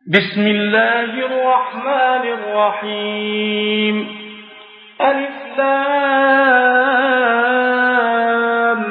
بسم الله الرحمن الرحيم. ألف لام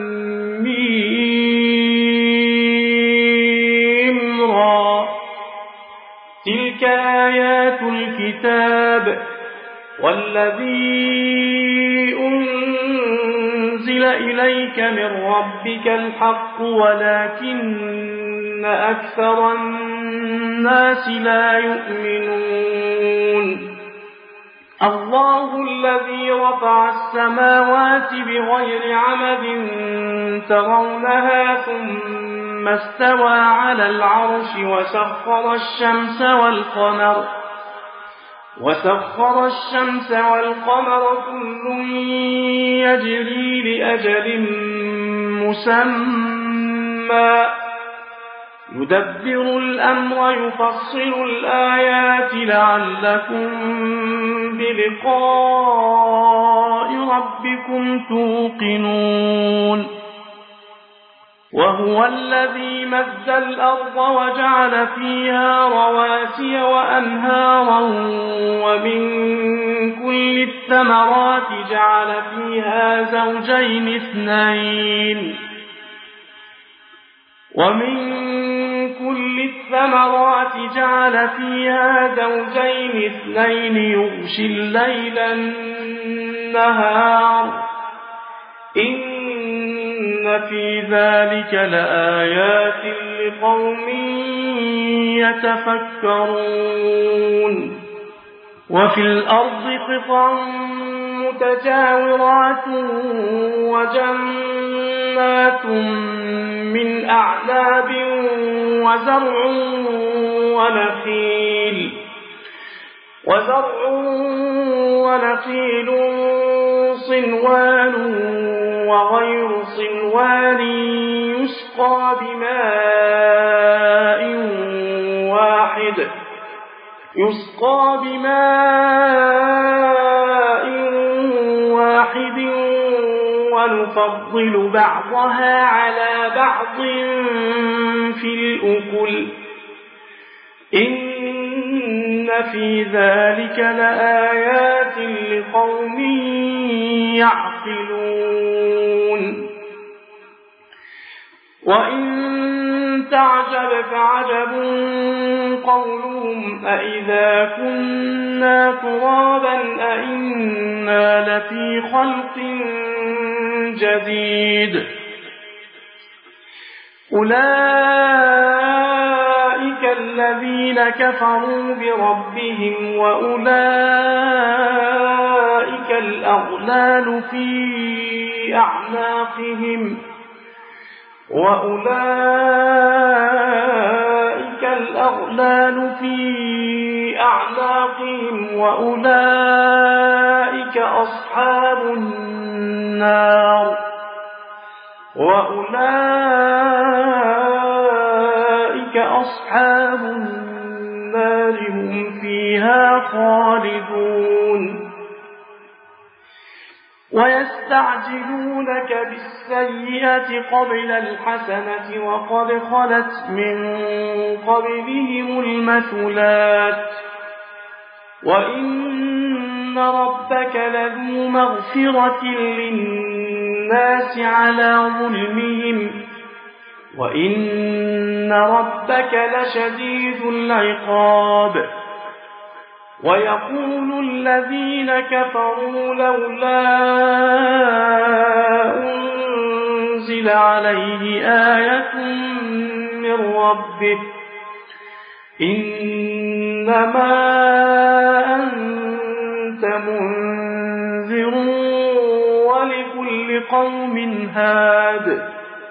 ميم را. تلك آيات الكتاب والذي أنزل إليك من ربك الحق ولكن أكثر الناس لا يؤمنون. الله الذي رفع السماوات بغير عمد ترونها ثم استوى على العرش وسخر الشمس والقمر كل يجري لأجل مسمى يدبر الأمر يفصل الآيات لعلكم بلقاء ربكم توقنون. وهو الذي مد الأرض وجعل فيها رواسي وأنهارا ومن كل الثمرات جعل فيها زوجين اثنين يغشي الليل النهار إن في ذلك لآيات لقوم يتفكرون. وفي الأرض قطع متجاورات وجنات من أعناب وزرع ونخيل صنوان وغير صنوان يسقى بماء واحد ونفضل بعضها على بعض في الأكل إن في ذلك لآيات لقوم يعقلون. وإن تعجب فعجب قولهم أإذا كنا ترابا أإنا لفي خلق جديد. أولئك الذين كفروا بربهم وأولئك الأغلال في أعناقهم وأولئك أصحاب النار هم فيها خالدون. ويستعجلونك بالسيئة قبل الحسنة وقد خلت من قبلهم المثلات وإن ربك لذو مغفرة للناس على ظلمهم وإن ربك لشديد العقاب. ويقول الذين كفروا لولا أنزل عليه آية من ربه إنما أنت منذر ولكل قوم هاد.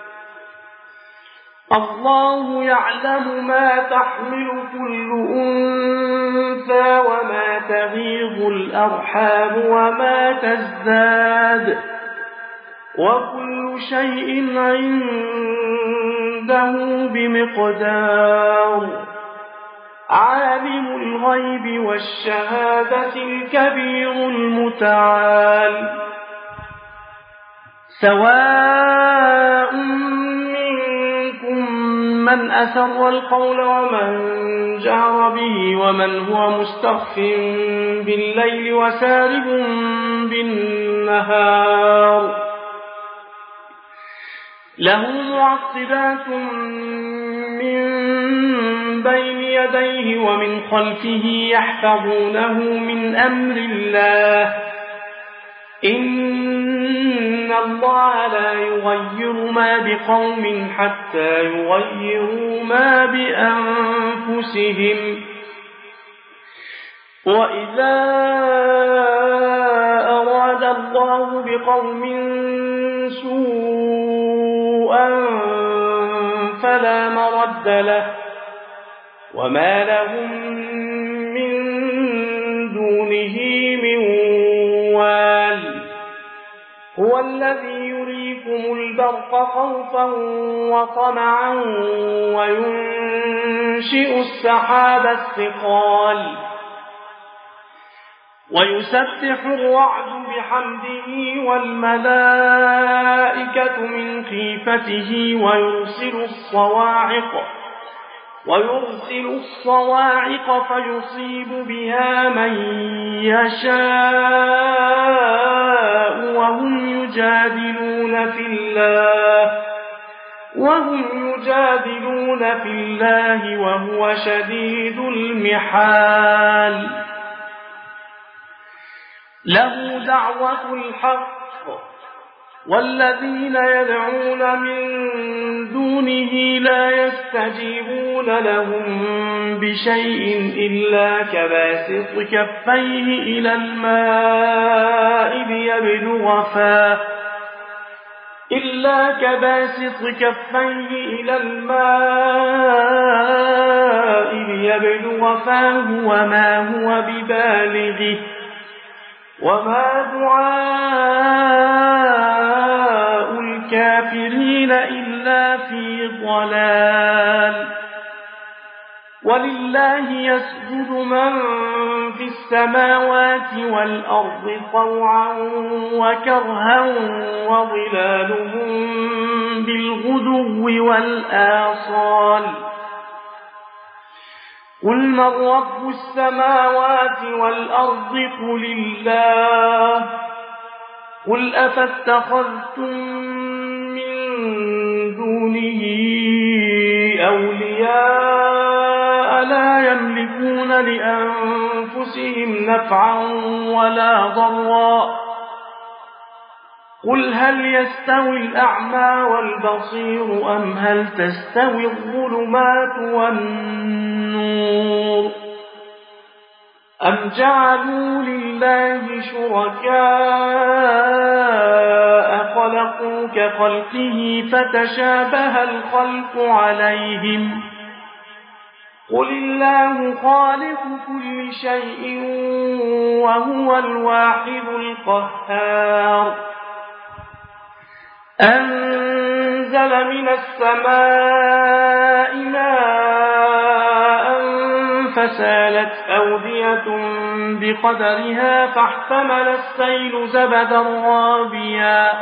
الله يعلم ما تحمل كل أنثى وما تغيض الأرحام وما تزداد وكل شيء عنده بمقدار. عالم الغيب والشهادة الكبير المتعال. سواء من أسر القول ومن الجهر به ومن هو مستخف بالليل وسارب بالنهار له معقبات من بين يديه ومن خلفه يحفظونه من أمر الله إن الله لا يغير ما بقوم حتى يغيروا ما بأنفسهم وإذا أراد الله بقوم سوءا فلا مرد له وما لهم من دونه من وال هو الذي يريكم البرق خوفا وطمعا وينشئ السحاب الثقال ويسبح الرعد بحمده والملائكة من خيفته ويرسل الصواعق فيصيب بها من يشاء وهم يجادلون في الله وهو شديد المحال له دعوة الحق والذين يدعون من دونه لا يستجيبون لهم بشيء إلا كباسط كفيه إلى الماء ليبلغ فاه وما هو ببالغه وما دعاء الكافرين إلا في ضلال ولله يسجد من في السماوات والأرض طوعا وكرها وظلالهم بالغدو والآصال قل من رب السماوات والأرض قل الله قل أفاتخذتم من دونه أولياء لا يملكون لأنفسهم نفعا ولا ضرا قل هل يستوي الأعمى والبصير أم هل تستوي الظلمات والنور أم جعلوا لله شركاء خلقوا كخلقه فتشابه الخلق عليهم قل الله خالق كل شيء وهو الواحد القهار أنزل من السماء ماء فسالت أودية بقدرها فاحتمل السيل زبدا رابيا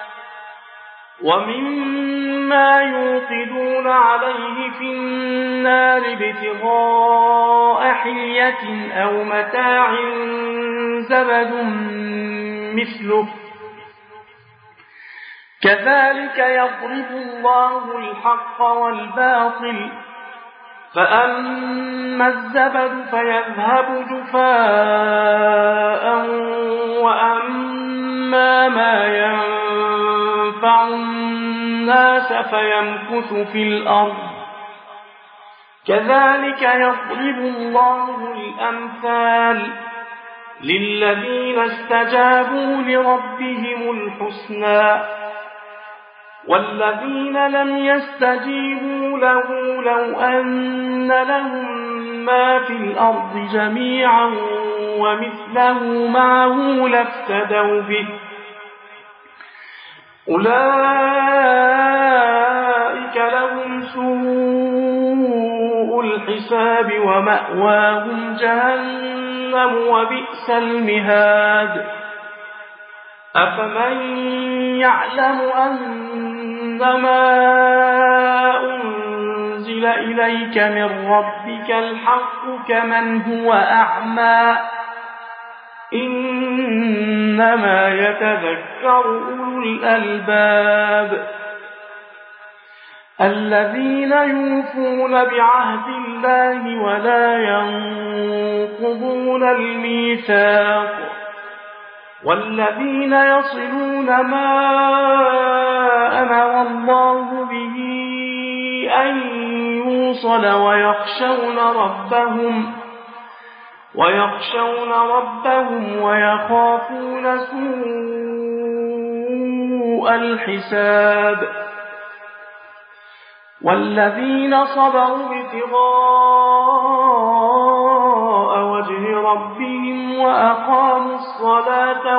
ومما يوقدون عليه في النار ابتغاء حلية أو متاع زبد مثله كذلك يضرب الله الحق والباطل فأما الزبد فيذهب جفاء وأما ما ينفع الناس فيمكث في الأرض كذلك يضرب الله الأمثال للذين استجابوا لربهم الحسنى والذين لم يستجيبوا له لو أن لهم ما في الأرض جميعا ومثله معه لافتدوا به أولئك لهم سوء الحساب ومأواهم جهنم وبئس المهاد أفمن يعلم أنما أنزل أنزل إليك من ربك الحق كمن هو أعمى إنما يتذكر أولو الألباب الذين يوفون بعهد الله ولا ينقضون الميثاق والذين يصلون ما أمر الله به أن يوصل ويخشون ربهم ويخافون سوء الحساب والذين صبروا ابتغاء وجه ربهم وأقاموا الصلاة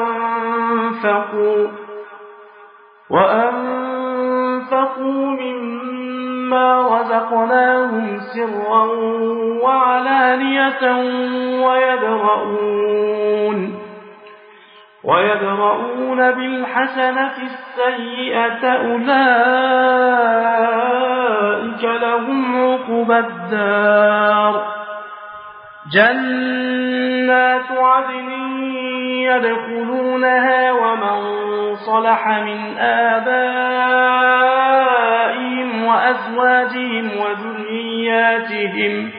وأنفقوا مما رزقناهم سرا وعلانية ويدرؤون بالحسنة السيئة أولئك لهم عقبى الدار جنات عدن يدخلونها ومن صلح من آبائهم وأزواجهم وذرياتهم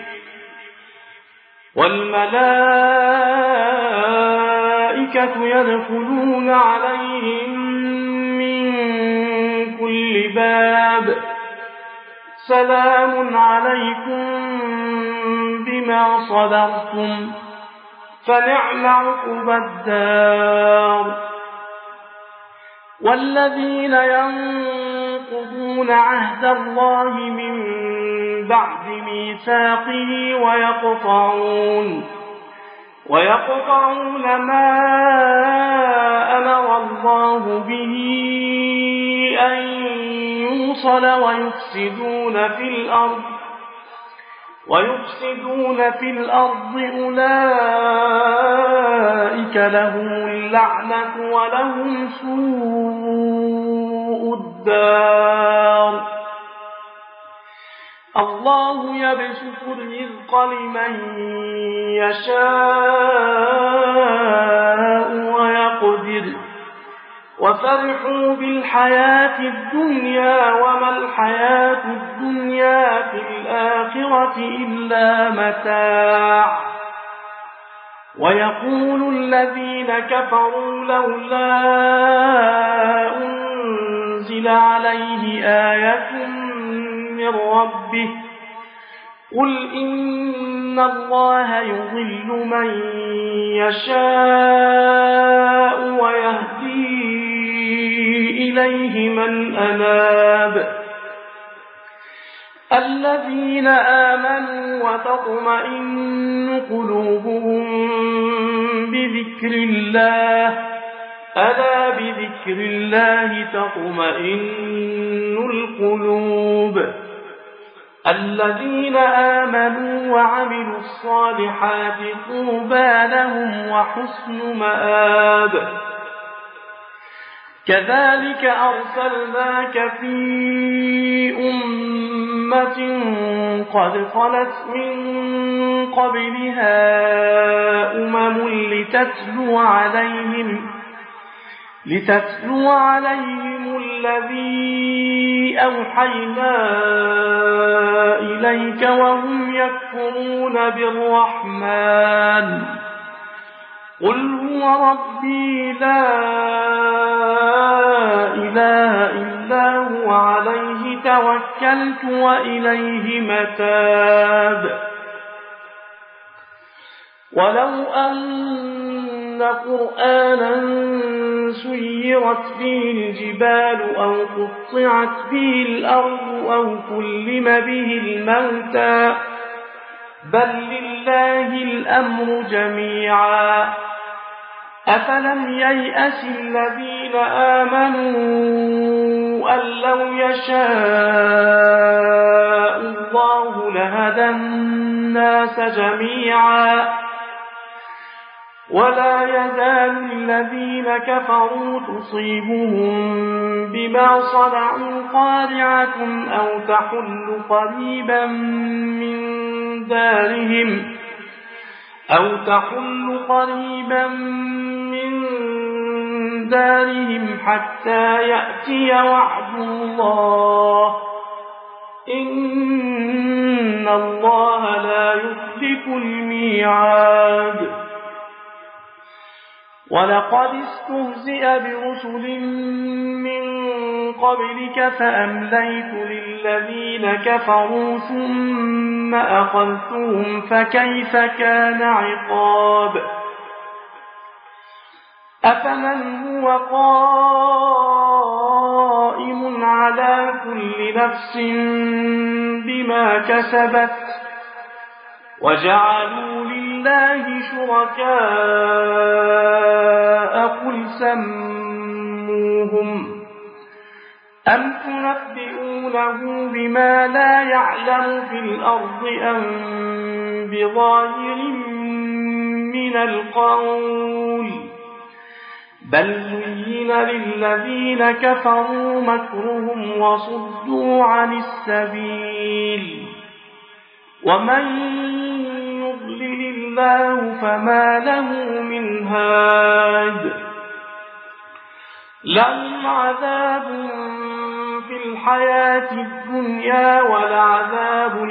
والملائكة يدخلون عليهم من كل باب سلام عليكم بما صبرتم فنعم عقبى الدار والذين ينقضون عهد الله من بعد ميثاقه ويقطعون ما أمر الله به أن يوصل ويفسدون في الأرض أولئك لهم اللعنة ولهم سوء الدار الله يبسط الرزق لمن يشاء ويقدر وفرحوا بالحياة الدنيا وما الحياة الدنيا في الآخرة إلا متاع ويقول الذين كفروا لولا أنزل عليه آية من ربه قل إن الله يضل من يشاء ويهدي إليه من أناب الذين آمنوا وتطمئن قلوبهم بذكر الله ألا بذكر الله تطمئن القلوب الذين آمنوا وعملوا الصالحات طوبى لهم وحسن مآب كذلك أرسلناك في أمة قد خلت من قبلها لتتلو عليهم الذي أوحينا إليك وهم يكفرون بالرحمن قل هو ربي لا إله إلا هو عليه توكلت وإليه متاب ولو أن قرآنا سيرت به الجبال أو قطعت به الأرض أو كلم به الموتى بل لله الأمر جميعا أفلم ييأس الذين آمنوا أن لو يشاء الله لهدى الناس جميعا ولا يزال الذين كفروا تصيبهم بما صنعوا قارعة أو تحل قريبا من دارهم حتى يأتي وعد الله إن الله لا يخلف الميعاد ولقد استهزئ برسل من قبلك فأمليت للذين كفروا ثم أخذتهم فكيف كان عقاب أفمن هو قائم على كل نفس بما كسبت وجعلوا لله شركاء قل سموهم أم تنبئونه بما لا يعلم في الأرض أم بظاهر من القول بل زين للذين كفروا مكرهم وصدوا عن السبيل ومن يضلل الله فما له من هاد لهم عذاب في الحياة الدنيا ولعذاب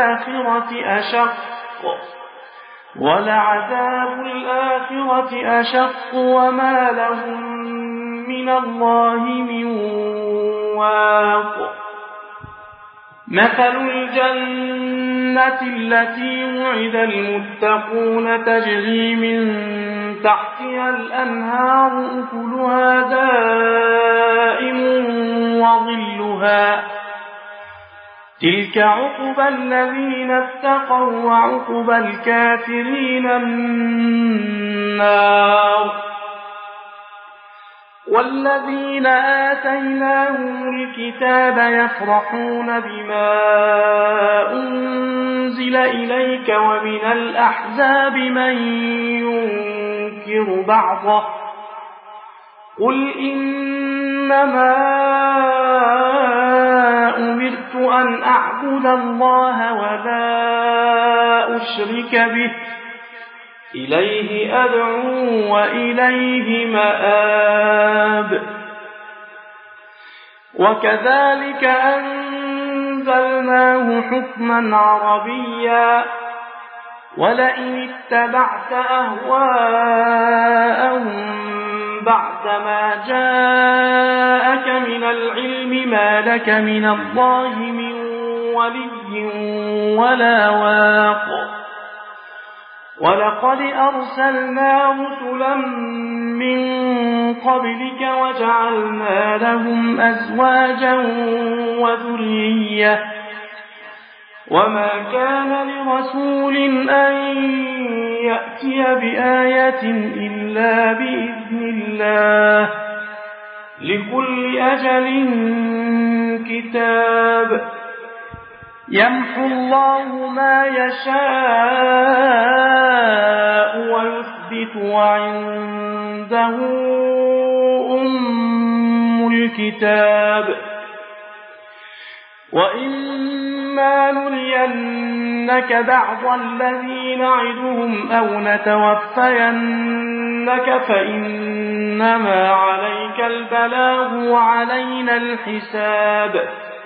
الآخرة أشق وما لهم من الله من واق مثل الجنة التي وعد المتقون تجري من تحتها الأنهار أكلها دائم وظلها تلك عقبى الذين اتقوا وعقبى الكافرين النار والذين آتيناهم الكتاب يفرحون بما أنزل إليك ومن الأحزاب من ينكر بعضه قل إنما أمرت أن أعبد الله ولا أشرك به إليه أدعو وإليه مآب وكذلك أنزلناه حكما عربيا ولئن اتبعت أهواءهم بعدما جاءك من العلم ما لك من الله من ولي ولا واق ولقد أرسلنا رسلا من قبلك وجعلنا لهم أزواجا وذرية وما كان لرسول أن يأتي بآية إلا بإذن الله لكل أجل كتاب يمحو الله ما يشاء ويثبت وعنده أم الكتاب وإما نرينك بعض الذي نعدهم أو نتوفينك فإنما عليك البلاغ وعلينا الحساب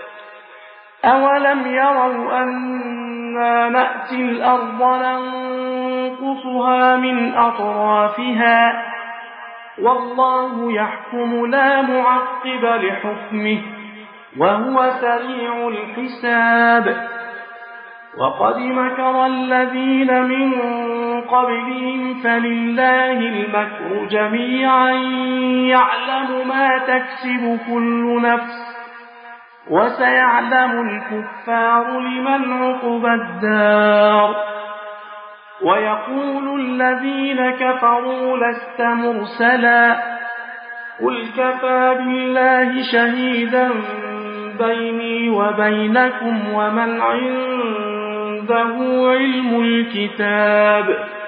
أولم يروا أنا نأتي الأرض ننقصها من أطرافها والله يحكم لا معقب لحكمه وهو سريع الحساب وقد مكر الذين من قبلهم فلله المكر جميعا يعلم ما تكسب كل نفس وسيعلم الكفار لمن عقبى الدار ويقول الذين كفروا لست مرسلا قل كفى بالله شهيدا بيني وبينكم ومن عنده علم الكتاب